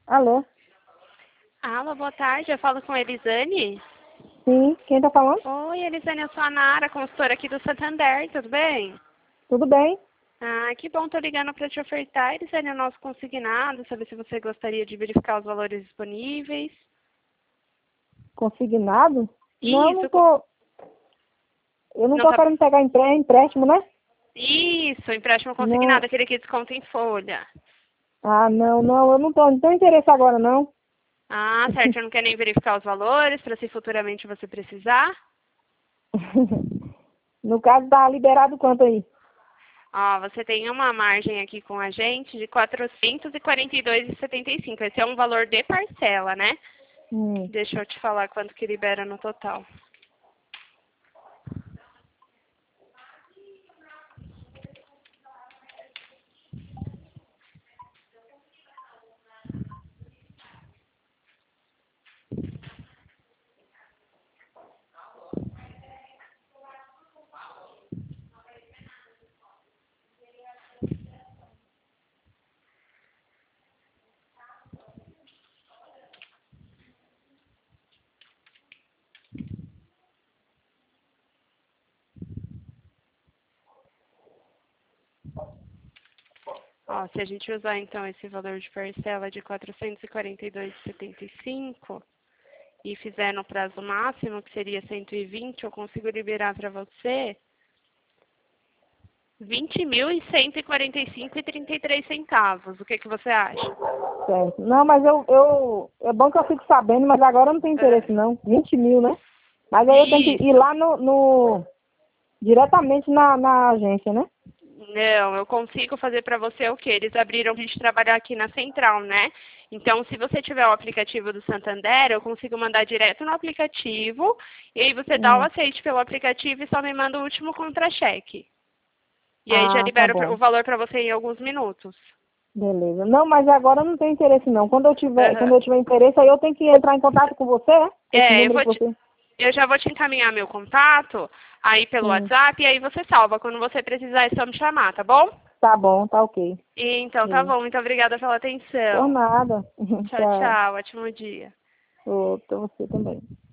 Alô? Alô, boa tarde. Eu falo com a Elisane. Sim, quem tá falando? Oi, Elisane, eu sou a Nara, consultora aqui do Santander, tudo bem? Tudo bem? Ah, que bom, tô ligando para te ofertar, Elisane, o nosso consignado, saber se você gostaria de verificar os valores disponíveis. Consignado? Não, Isso, eu não não tô tá... querendo pegar empréstimo, né? Isso, empréstimo Não. consignado, aquele que desconta em folha. Ah, não, eu não tenho interesse agora, não. Ah, certo, você não quer nem verificar os valores para se futuramente você precisar? No caso, tá liberado quanto aí? Ó, você tem uma margem aqui com a gente de R$ 442,75. Esse é um valor de parcela, né? Hum. Deixa eu te falar quanto que libera no total. Ó, se a gente usar então esse valor de parcela de R$ 442,75 e fizer no prazo máximo, que seria 120, eu consigo liberar para você R$ 20.145,33. O que que você acha? Certo. Não, mas é bom que eu fique sabendo, mas agora eu não tenho Ah, interesse, não. 20 mil, né? Mas aí eu tenho que ir isso. lá diretamente na agência, né? Não, eu consigo fazer para você o quê? Eles abriram para a gente trabalhar aqui na central, né? Então, se você tiver o aplicativo do Santander, eu consigo mandar direto no aplicativo, e aí você dá o Hum. aceite pelo aplicativo e só me manda o último contra-cheque. E aí já Ah, tá libero o bom. valor para você em alguns minutos. Beleza. Não, mas agora eu não tenho interesse, não. Quando Aham. eu tiver interesse, aí eu tenho que entrar em contato com você, é? Esse É, número que você... eu já vou te encaminhar meu contato aí pelo Sim. WhatsApp, e aí você salva. Quando você precisar, é só me chamar, tá bom? Tá bom, tá ok. Então, tá Beleza. bom. Muito obrigada pela Por atenção. nada. Tchau, Tchau. tchau. Ótimo dia. Ô, pra você também.